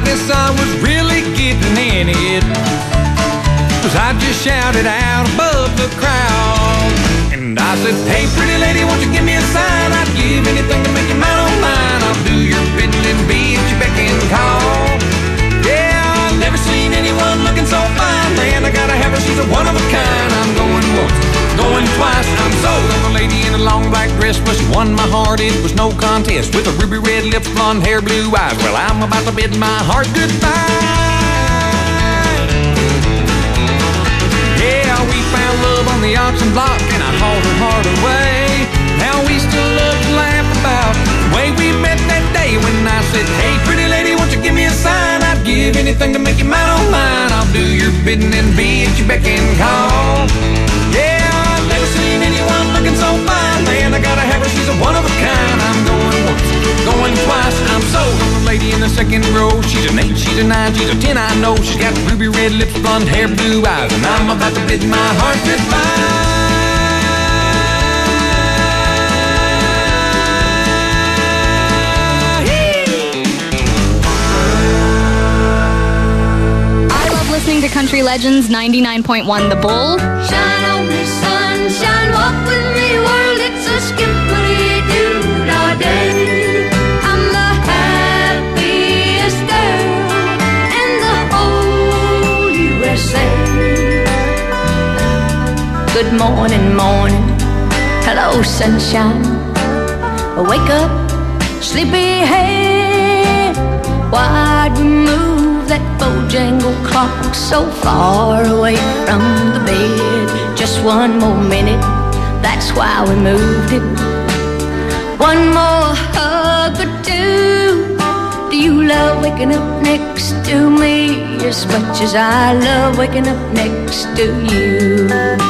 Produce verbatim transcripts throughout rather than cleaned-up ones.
guess I was really getting in it, 'cause I just shouted out above the crowd. And I said, hey, pretty lady, won't you give me a sign? I'd give anything to make you mine on mine. I'll do your bidding and be at your beck and call. Yeah, I've never seen anyone looking so fine. Man, I gotta have her, she's a one of a kind. I'm going once, going twice, I'm sold on a lady in a long black dress. But she won my heart, it was no contest. With her ruby red lips, blonde hair, blue eyes. Well, I'm about to bid my heart goodbye. Yeah, we found love on the auction block, and I hauled her heart away. Now we still love to laugh about the way we met that day when I said, hey, pretty lady, won't you give me a sign? I'd give anything to make you mine on mine. I'll do your bidding and be at your beck and call. Yeah, I've never seen anyone looking so fine. Man, I gotta have her, she's a one of a kind. I'm going once, going twice, I'm sold on the lady in the second row. She's an eight, she's a nine, she's a ten, I know. She's got ruby red lips, blonde hair, blue eyes, and I'm about to bid my heart goodbye. Listening to Country Legends ninety-nine point one The Bull. Shine on me, sunshine, walk with me, world, it's a skippity-doo all day. I'm the happiest girl in the whole U S A. Good morning, morning, hello, sunshine. Wake up, sleepyhead. Why'd we move that Bojangle clock so far away from the bed? Just one more minute, that's why we moved it. One more hug or two. Do you love waking up next to me as much as I love waking up next to you?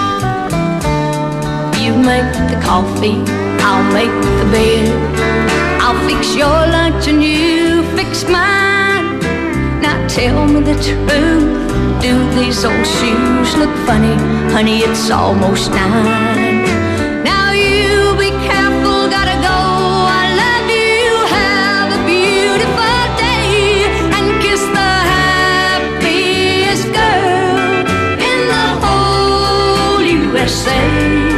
You make the coffee, I'll make the bed. I'll fix your lunch and you fix mine. Now tell me the truth, do these old shoes look funny? Honey, it's almost nine. Now you be careful, gotta go. I love you, have a beautiful day, and kiss the happiest girl in the whole U S A.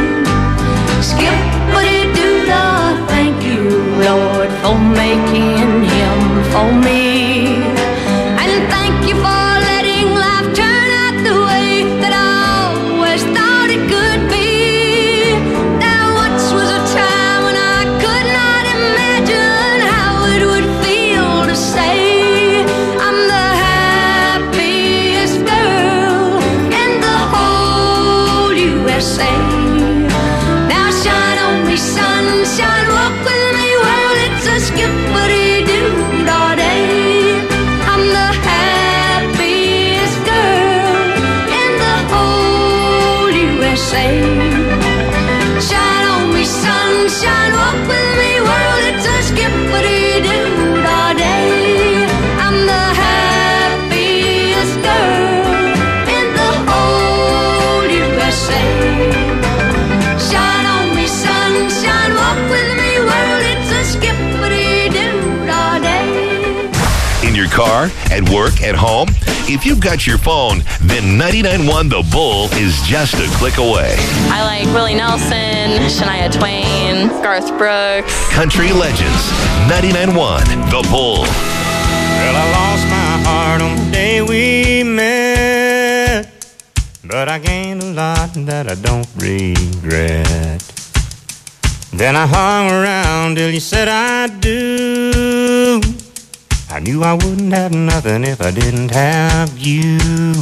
Skip-a-dee-doo-dah, thank you, Lord, for making him for me. And thank you for letting life turn out the way that I always thought it could be. Now once was a time when I could not imagine how it would feel to say I'm the happiest girl in the whole U S A. Now shine on me, sunshine, walk with me, world, it's a skip-a-dee-doo all day. I'm the happiest girl in the whole U S A. Shine on me, sunshine, walk with me, world, it's a skip-a-dee-doo all day. I'm the happiest girl in the whole U S A. Shine on me, sunshine, walk with me, world, it's a skip-a-dee-doo all day. In your car, at work, at home, if you've got your phone, then ninety-nine point one The Bull is just a click away. I like Willie Nelson, Shania Twain, Garth Brooks. Country Legends, ninety-nine point one The Bull. Well, I lost my heart on the day we met, but I gained a lot that I don't regret. Then I hung around till you said I do. I knew I wouldn't have nothing if I didn't have you.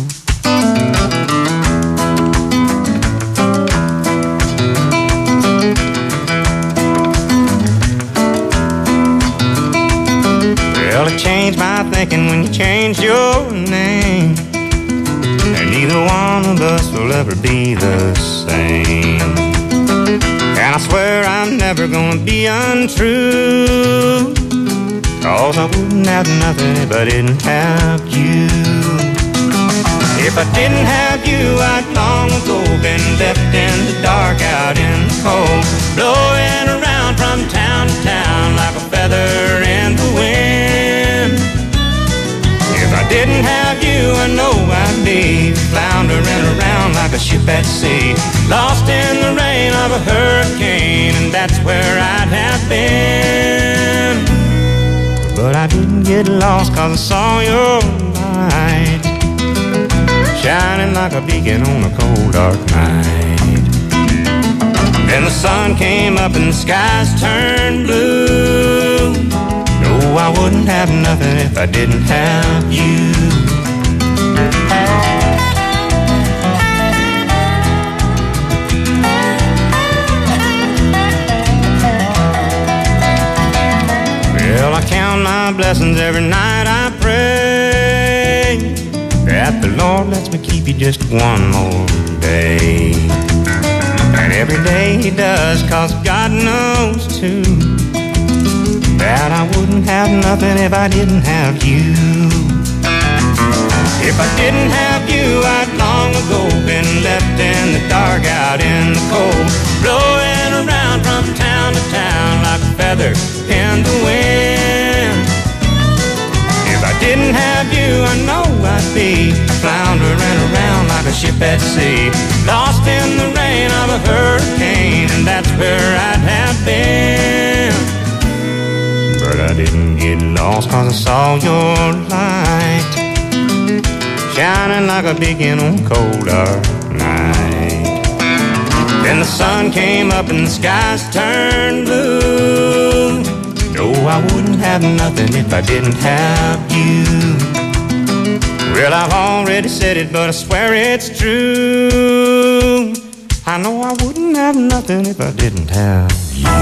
Well, it changed my thinking when you changed your name, and neither one of us will ever be the same. And I swear I'm never gonna be untrue, 'cause I wouldn't have nothing if I didn't have you. If I didn't have you, I'd long ago been left in the dark, out in the cold, blowing around from town to town like a feather in the wind. at sea, lost in the rain of a hurricane, and that's where I'd have been. But I didn't get lost 'cause I saw your light shining like a beacon on a cold dark night. Then the sun came up and the skies turned blue. No, I wouldn't have nothing if I didn't have you. Well, I count my blessings every night I pray that the Lord lets me keep you just one more day. And every day He does, 'cause God knows too that I wouldn't have nothing if I didn't have you. If I didn't have you, I'd long ago been left in the dark, out in the cold, blowing around from town to town like a feather in the wind. If I didn't have you, I know I'd be floundering around like a ship at sea, lost in the rain of a hurricane, and that's where I'd have been. But I didn't get lost 'cause I saw your light shining like a beacon on a cold dark night. Then the sun came up and the skies turned blue. No, I wouldn't have nothing if I didn't have you. Well, I've already said it, but I swear it's true. I know I wouldn't have nothing if I didn't have you.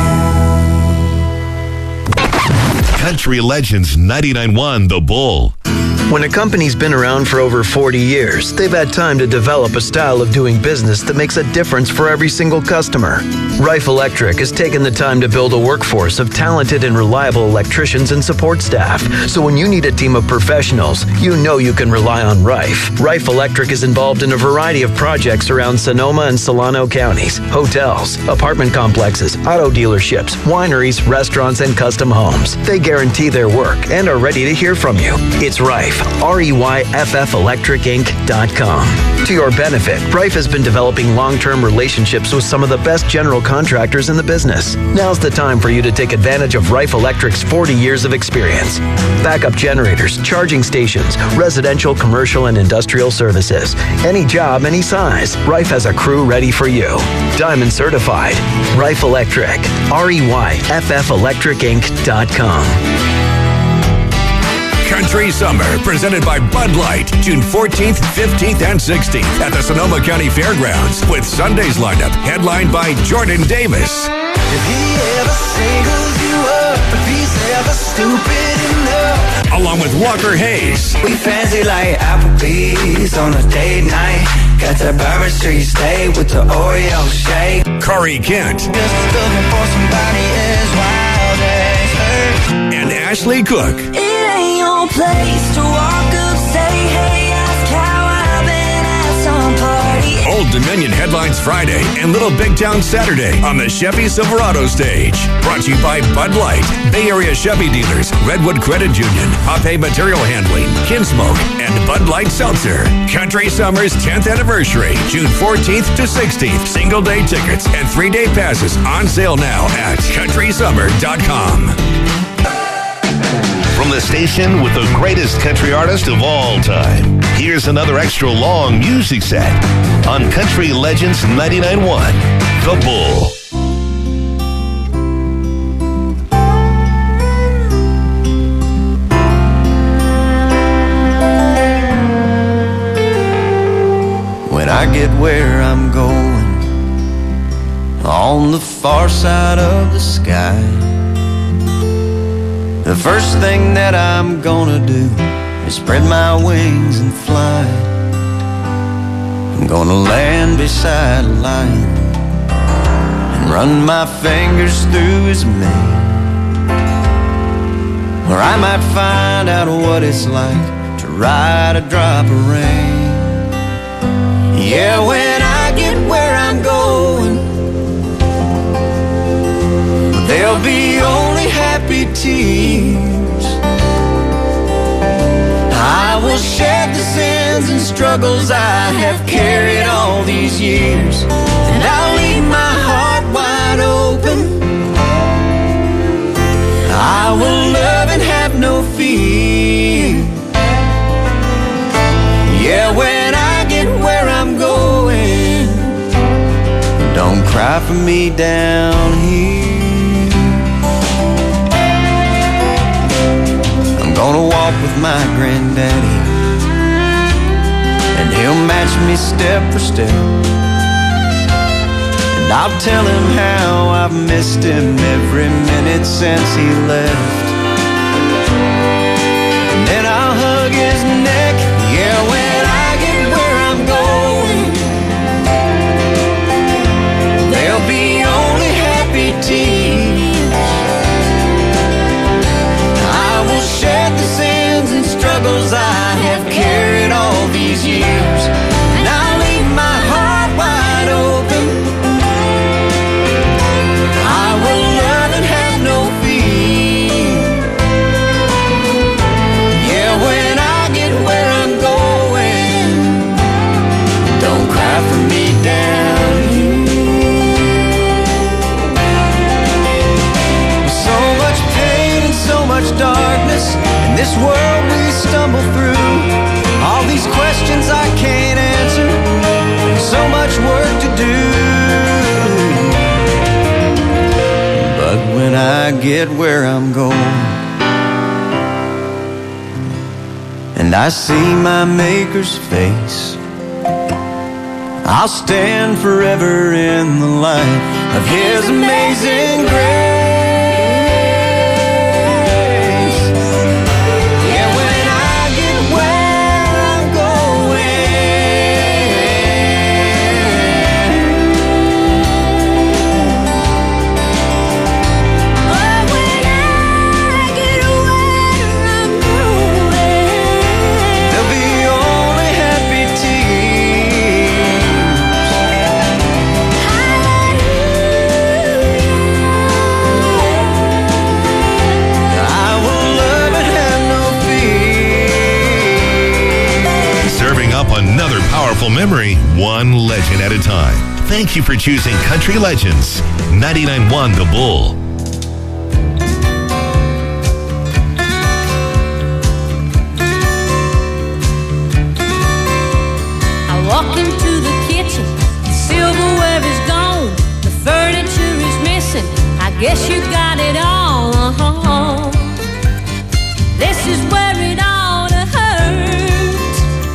Country Legends ninety-nine point one The Bull. When a company's been around for over forty years, they've had time to develop a style of doing business that makes a difference for every single customer. Rife Electric has taken the time to build a workforce of talented and reliable electricians and support staff. So when you need a team of professionals, you know you can rely on Rife. Rife Electric is involved in a variety of projects around Sonoma and Solano counties, hotels, apartment complexes, auto dealerships, wineries, restaurants, and custom homes. They guarantee their work and are ready to hear from you. It's Rife. R E Y F F electric inc dot com. To your benefit, Rife has been developing long-term relationships with some of the best general contractors in the business. Now's the time for you to take advantage of Rife Electric's forty years of experience. Backup generators, charging stations, residential, commercial, and industrial services. Any job, any size, Rife has a crew ready for you. Diamond certified. Rife Electric. R E Y F F electric inc dot com. Country Summer, presented by Bud Light, June fourteenth, fifteenth, and sixteenth at the Sonoma County Fairgrounds, with Sunday's lineup headlined by Jordan Davis. If he ever singles you up, if he's ever stupid enough. Along with Walker Hayes. We fancy like Applebee's on a date night. Got the Bourbon Street steak with the Oreo shake. Corey Kent. Just looking for somebody as wild as her. And Ashley Cook. Place to walk up, say, hey, ask how I've been at some party. Old Dominion headlines Friday and Little Big Town Saturday on the Chevy Silverado stage. Brought to you by Bud Light, Bay Area Chevy dealers, Redwood Credit Union, Pape Material Handling, Kinsmoke, and Bud Light Seltzer. Country Summer's tenth anniversary, June fourteenth to sixteenth. Single day tickets and three day passes on sale now at country summer dot com. From the station with the greatest country artist of all time, here's another extra long music set on Country Legends ninety-nine point one The Bull. When I get where I'm going, on the far side of the sky, the first thing that I'm gonna do is spread my wings and fly. I'm gonna land beside a lion and run my fingers through his mane, where I might find out what it's like to ride a drop of rain. Yeah, when I get where I'm going, there'll be only happy tears. I will shed the sin sins and struggles I have carried all these years. And I'll leave my heart wide open. I will love and have no fear. Yeah, when I get where I'm going, don't cry for me down here. I'm gonna walk with my granddaddy, and he'll match me step for step. And I'll tell him how I've missed him every minute since he left. And then I'll hug his neck. Yeah, when I get where I'm going, there'll be only happy tears. I will shed the sins and struggles I have carried all these years. And I'll leave my heart wide open. I will love and have no fear. Yeah, when I get where I'm going, don't cry for me down here. So much pain and so much darkness in this world we stumble through. All these questions I can't answer, so much work to do. But when I get where I'm going, and I see my Maker's face, I'll stand forever in the light of His amazing grace. Yeah, when I get where I'm going, oh, when I get where I'm going, there'll be only happy tears. I will love and have no fear. Serving up another powerful memory, one legend at a time. Thank you for choosing Country Legends, ninety-nine point one The Bull. I walk into the kitchen, the silverware is gone, the furniture is missing, I guess you got it all. Uh-huh. This is where it ought to hurt.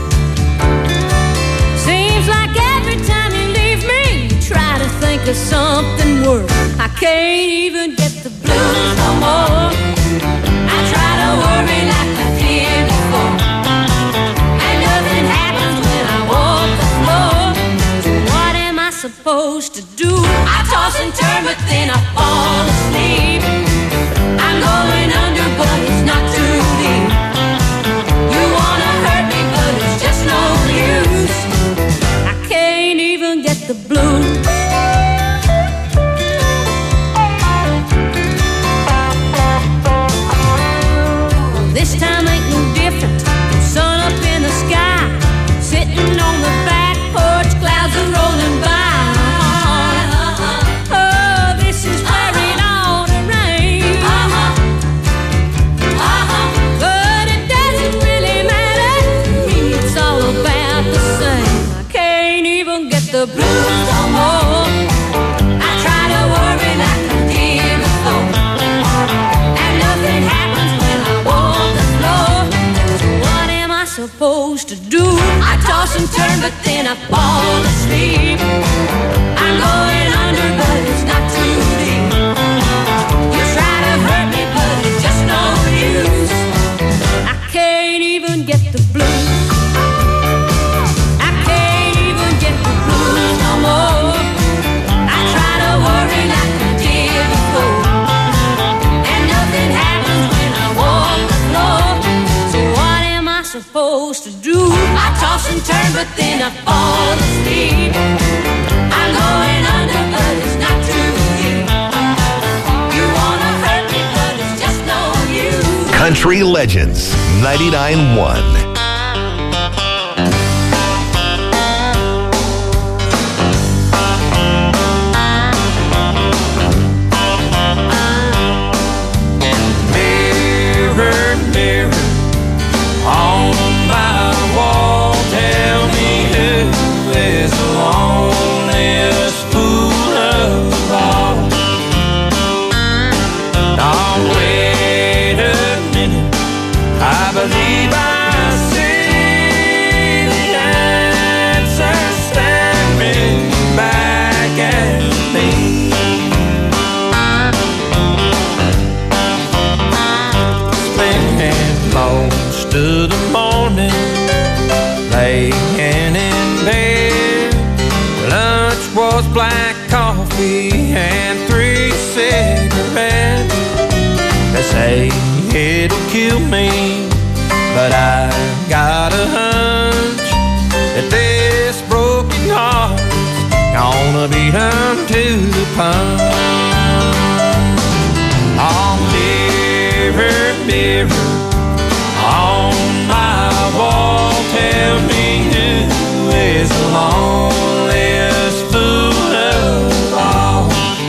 Seems like every time you leave me, you try to think of something worse. I can't even get the blues no more. I try to worry like I did before, and nothing happens when I walk the floor. So what am I supposed to do? I toss and turn, but then I fall asleep. I'm going under, but it's not too deep. You wanna hurt me, but it's just no use. I can't even get the blues. This time ain't no different. Sun up in the sky, sitting on the back porch, clouds are rolling by. Oh, this is where it ought to rain. But it doesn't really matter to me, it's all about the same. I can't even get the blues no more. I try to worry like I did before, and nothing happens when I walk the floor. So what am I supposed to do? I toss and turn, but then I fall asleep. I'm going under, but it's not too deep. You try to hurt me, but it's just no use. I can't even get the blues. I can't even get the blues no more. I try to worry like I did before, and nothing happens when I walk the floor. So what am I supposed to do? I toss and turn, but then I fall asleep. I'm going under, but it's not too deep. You wanna hurt me, but it's just no use. Country Legends, ninety-nine point one. I believe I see the answer staring back at me. Spent most of the morning laying in bed. Lunch was black coffee and three cigarettes. They say it'll kill me, but I got a hunch that this broken heart's gonna be done to the punch. Oh, mirror, mirror on my wall, tell me who is the loneliest fool of all.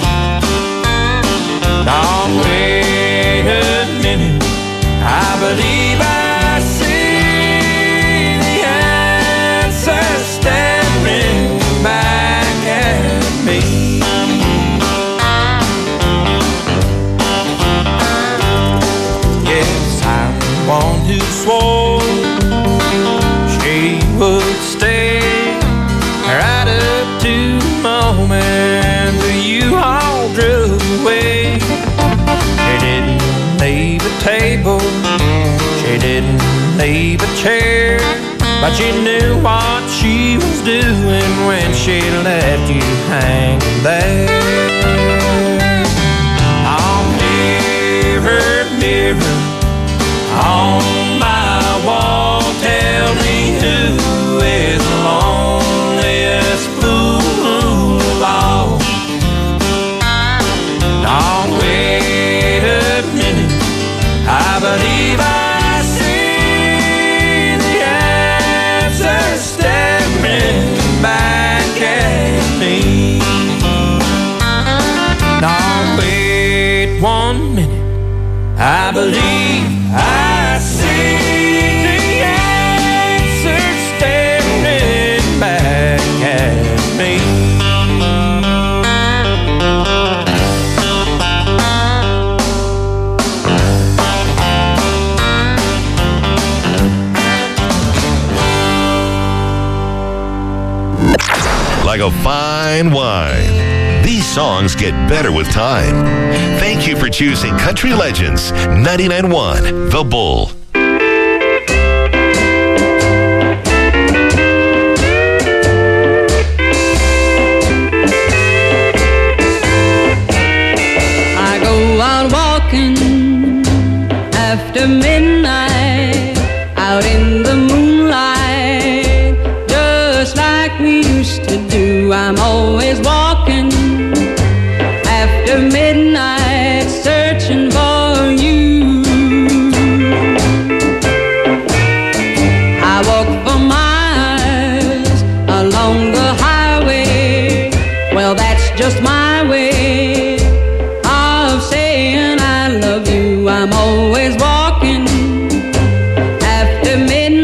Now wait a minute, I believe I see the answer staring back at me. Yes, I'm the one who swore she would stay right up to the moment that you all drove away. She didn't leave a table, she didn't leave a chair, but she knew what she was doing when she left you hanging there. Oh, mirror, mirror on my wall, tell me who is the loneliest fool of all. Now wait a minute, I believe I see the answer staring back at me. Now wait one minute, I believe I see the answer staring back at me. Like a fine wine, these songs get better with time. Thank you for choosing Country Legends ninety-nine point one, The Bull. I go out walking after midnight, out in the moonlight, just like we used to do. I'm always walking after midnight, searching for you. I walk for miles along the highway, well, that's just my way of saying I love you. I'm always walking after midnight,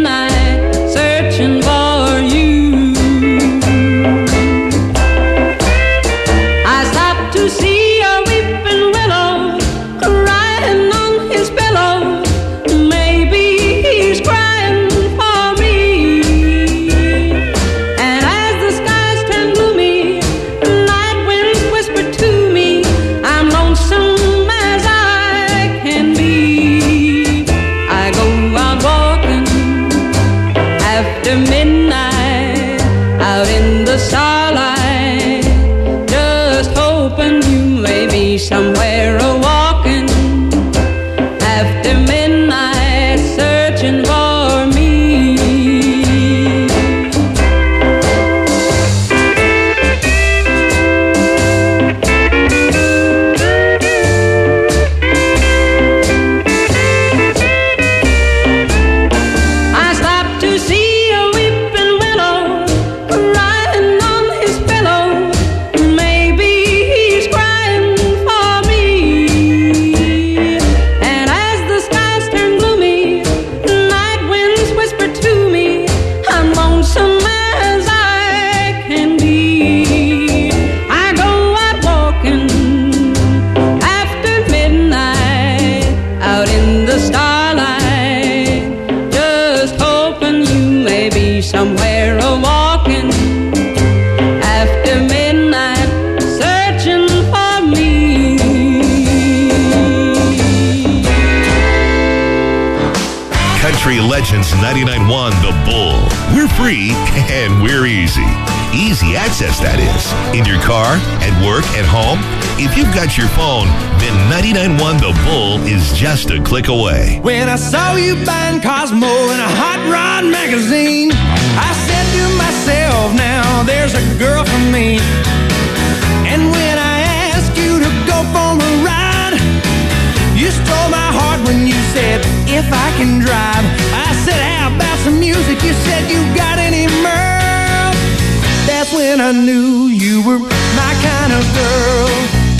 Country Legends ninety-nine point one The Bull. We're free and we're easy. Easy access, that is. In your car, at work, at home. If you've got your phone, then ninety-nine point one The Bull is just a click away. When I saw you buying Cosmo in a hot rod magazine, I said to myself, now there's a girl for me. And when I asked you to go for a ride, you stole my heart when you said, if I can drive. I said, how about some music? You said, you got any Merle? That's when I knew you were my kind of girl.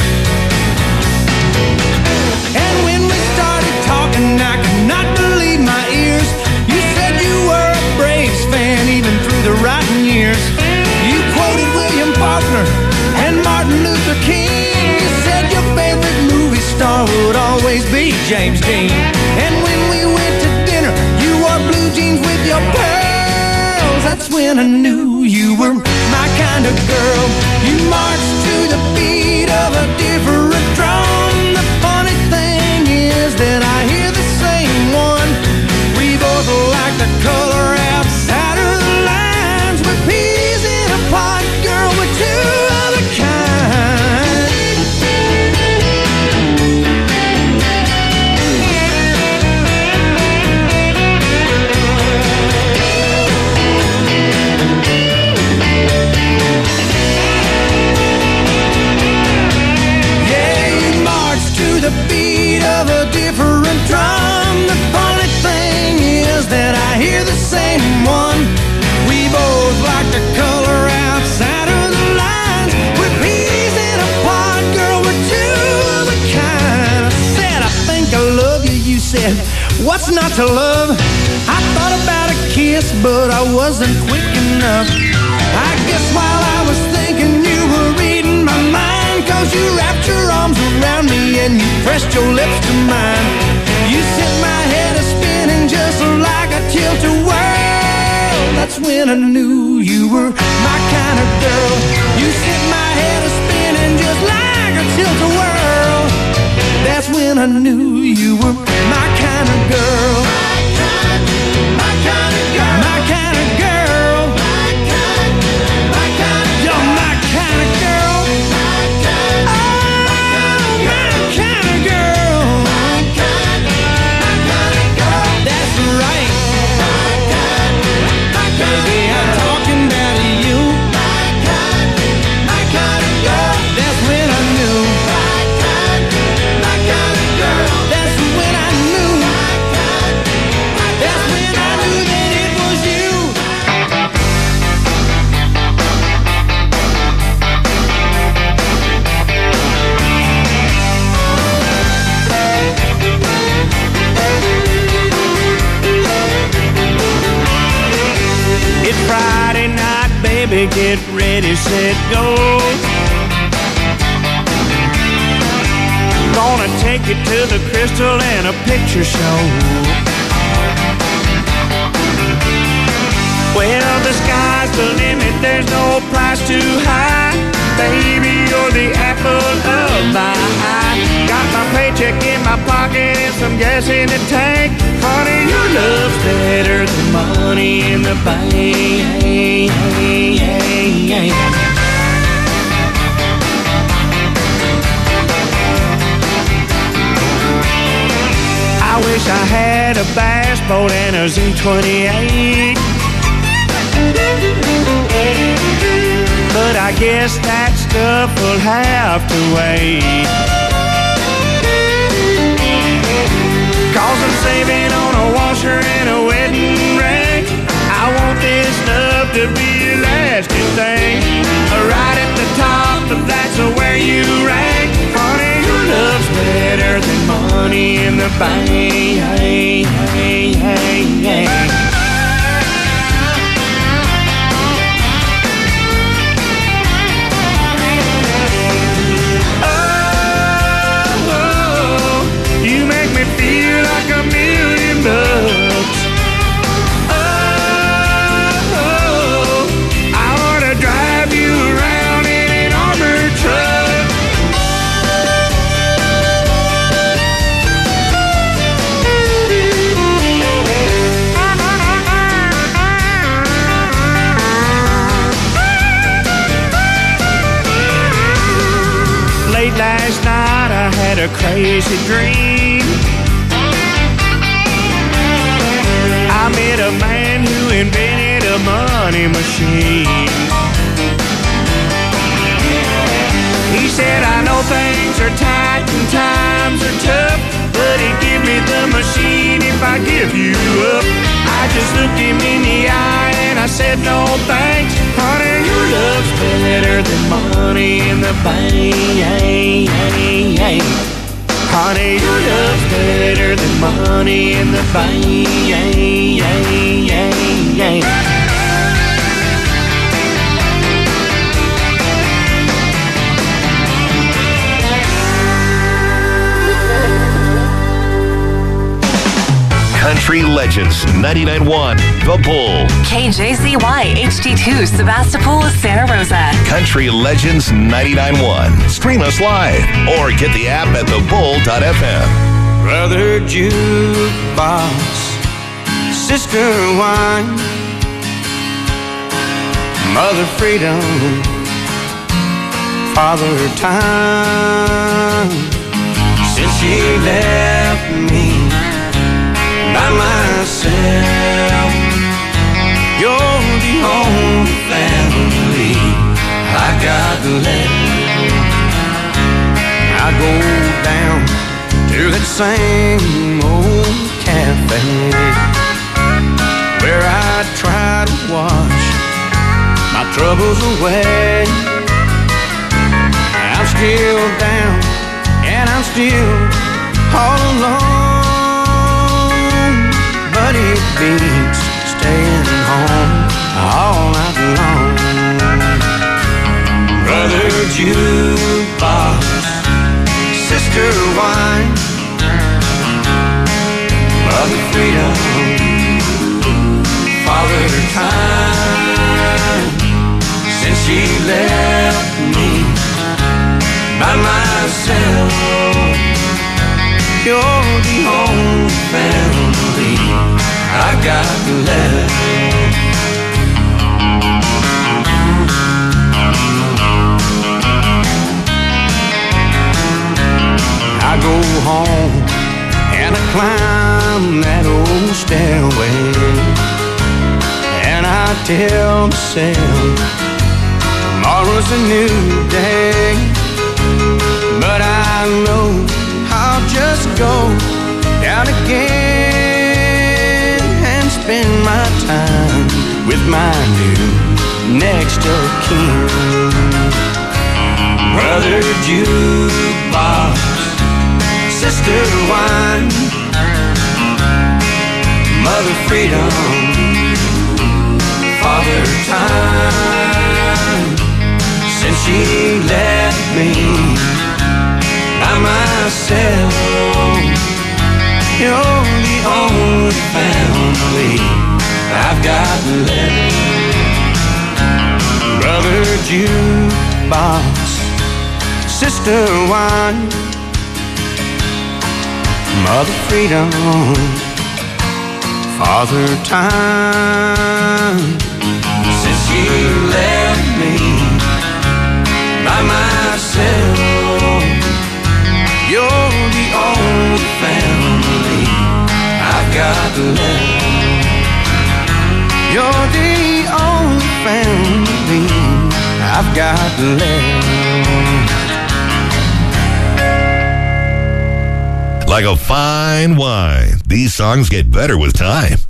And when we started talking, I could not believe my ears. You said you were a Braves fan even through the rotten years. You quoted William Faulkner and Martin Luther King. You said your favorite movie star would always be James Dean. And when we went to dinner, you wore blue jeans with your pearls. That's when I knew you were my kind of girl. You marched to the beat of a different drum. The funny thing is that I hear the same one. We both like the color outside of the lines. We're peas in a pod, girl, we're two of a kind. Yeah, you march to the beat of a different drum. The funny thing is that I hear the same one. We both like the color outside of the lines. We're peas in a pod, girl, we're two of a kind. I said, I think I love you. You said, what's not to love? I thought about a kiss, but I wasn't quick enough. I guess while I was thinking you were reading my mind, 'cause you wrapped your arms around me and you pressed your lips to mine. You sent my head a spinning just like a tilt-a-whirl. That's when I knew you were my kind of girl. You sent my head a spinning just like a tilt-a-whirl. That's when I knew you were my kind of girl. My kind, my kind of girl. My kind of girl. My kind, my kind of girl. You're my kind of girl. My kind, oh, my kind of girl. My kind, my kind of girl. That's right. My kind, my kind of girl. Baby, I'm talking about you. My kind, my kind of girl. That's when I knew. My kind, my kind of girl. That's when I knew. My kind, my kind. That's when I knew that it was you. It's Friday night, baby, get ready, set, go. Gonna take you to the Crystal and a picture show. Well, the sky's the limit, there's no price too high. Baby, you're the apple of my eye. Got my paycheck in my pocket and some gas in the tank. Honey, your love's better than money in the bank. I wish I had a bass boat and a Z twenty-eight, but I guess that stuff will have to wait. 'Cause I'm saving on a washer and a wedding ring. I want this stuff to be a lasting thing. Right at the top, that's where you rank. Honey, your love's better than money in the bank. a crazy dream. I met a man who invented a money machine. He said, I know things are tight and times are tough, but he'd give me the machine if I give you up. I just looked him in the eye and I said, no thanks, honey, your love's better than money in the bank. Honey, your love's better than money in the bank. Country Legends ninety-nine point one The Bull. K J Z Y H D two Sebastopol, Santa Rosa. Country Legends ninety-nine point one. Stream us live or get the app at the bull dot f m. Brother jukebox, sister wine, mother freedom, father time. Since she left me by myself, you're the only family I got left. I go down to that same old cafe where I try to wash my troubles away. I'm still down and I'm still all alone, but it beats staying home all night long. Brother jukebox, sister wine, mother freedom, father time. Since she left me by myself, you're the only family I got left. I go home and I climb that old stairway, and I tell myself tomorrow's a new day. But I know I'll just go down again and spend my time with my new next of kin. Brother jukebox, sister wine, mother freedom, father time. Since she left me by myself, you're the only family I've got left. Brother jukebox, sister wine, mother freedom, father time. Since she left me by myself, you're the only family I've got left. You're the only family I've got left. Like a fine wine, these songs get better with time.